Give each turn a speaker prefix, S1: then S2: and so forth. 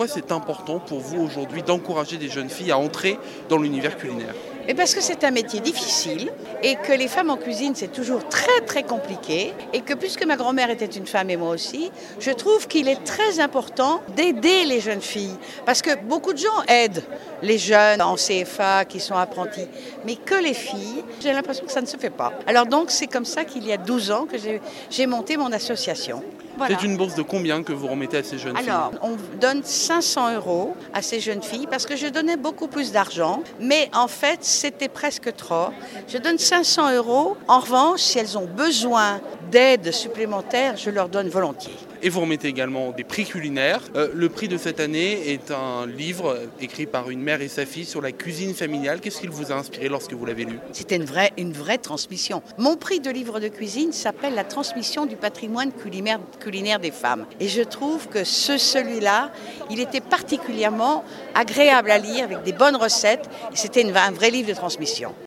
S1: Pourquoi c'est important pour vous aujourd'hui d'encourager des jeunes filles à entrer dans l'univers culinaire ?
S2: Et parce que c'est un métier difficile et que les femmes en cuisine, c'est toujours très très compliqué et que puisque ma grand-mère était une femme et moi aussi, je trouve qu'il est très important d'aider les jeunes filles. Parce que beaucoup de gens aident les jeunes en CFA qui sont apprentis, mais que les filles, j'ai l'impression que ça ne se fait pas. Alors donc c'est comme ça qu'il y a 12 ans que j'ai monté mon association. Voilà.
S1: C'est une bourse de combien que vous remettez à ces jeunes filles ?
S2: Alors, on donne 500 € à ces jeunes filles parce que je donnais beaucoup plus d'argent, mais en fait, c'était presque trop. Je donne 500 €. En revanche, si elles ont besoin d'aide supplémentaire, je leur donne volontiers.
S1: Et vous remettez également des prix culinaires. Le prix de cette année est un livre écrit par une mère et sa fille sur la cuisine familiale. Qu'est-ce qu'il vous a inspiré lorsque vous l'avez lu ?
S2: C'était une vraie transmission. Mon prix de livre de cuisine s'appelle La transmission du patrimoine culinaire des femmes. Et je trouve que celui-là, il était particulièrement agréable à lire avec des bonnes recettes. C'était un vrai livre de transmission.